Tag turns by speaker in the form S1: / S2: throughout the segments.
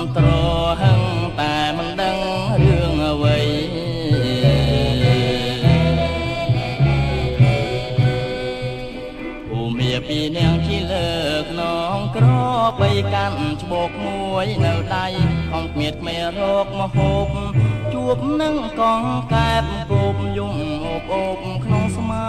S1: ត្រហឹងតែមិនដឹងរឿងអ្វីភូមិពីនាងជីលើកនងក្របីកាន់ច្បោកមួយនៅដៃខំគ្មៀតគ្មេរកមហូបជួបនឹងកងកែបគប់យំអូបអូបក្នុងស្មៅ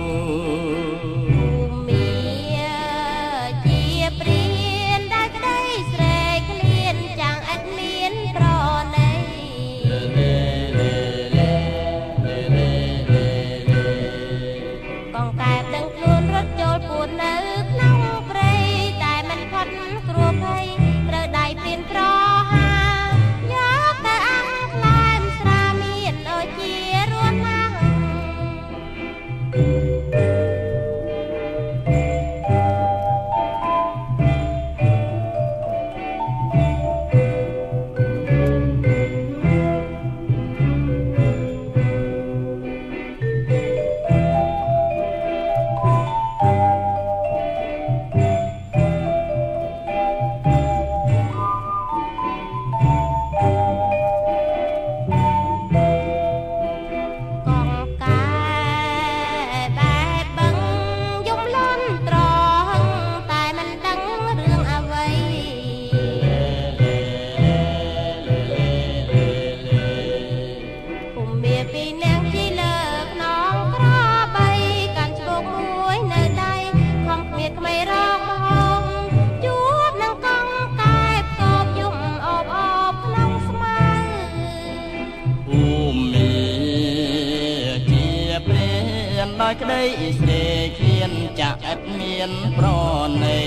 S1: ដោយក្តីស្រេកឃ្លានចាក់ឥតមានប្រណី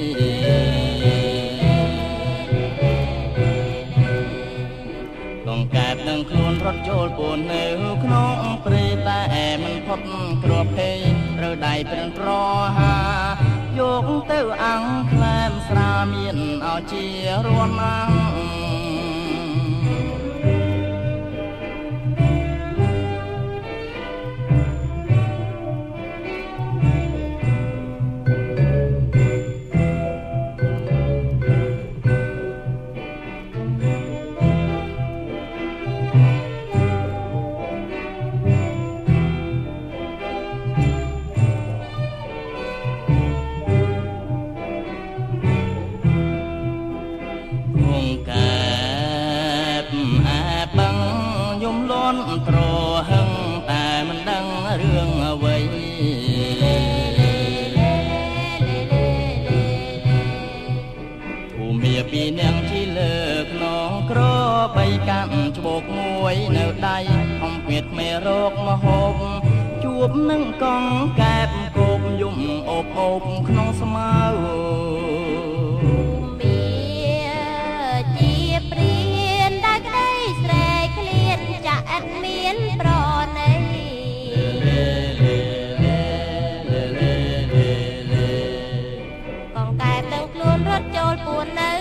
S1: កងកែបនឹងខ្លួនរត់ចូលពួននៅក្នុងព្រៃតែមិនផុតគ្រាប់ភ័យត្រូវដៃព្រិនប្រហាយកទៅអាំងក្លែមស្រាមានឲ្យជារួនអាំងត្រហឹងតែមិនដឹងរឿងអ្វីភូមិពីនាងជីលើកនងក្របីកាន់ច្បោកមួយនៅដៃខំគ្មៀតគ្មេរកមហូបជួបនឹងកងកែបគប់យំអូបអូបក្នុងស្មៅចូលពួននៅ